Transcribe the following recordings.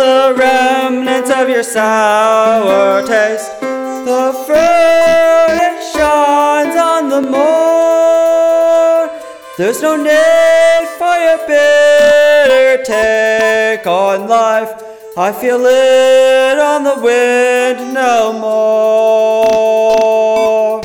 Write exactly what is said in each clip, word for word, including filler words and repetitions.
the remnants of your sour taste. The fruit it shines on the moor. There's no need for your bitter take on life. I feel it on the wind no more.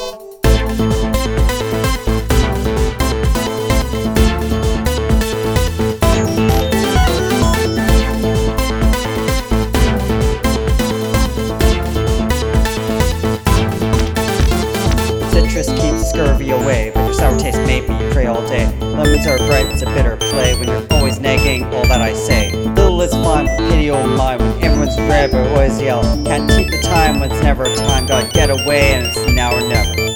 Citrus keeps scurvy away, but your sour taste made me pray all day. Lemons are bright, it's a bitter play when you're always nagging all that I say. Little is fine, pity oh my, when everyone's red but always yell. Can't keep the time when it's never a time, gotta get away and it's now or never.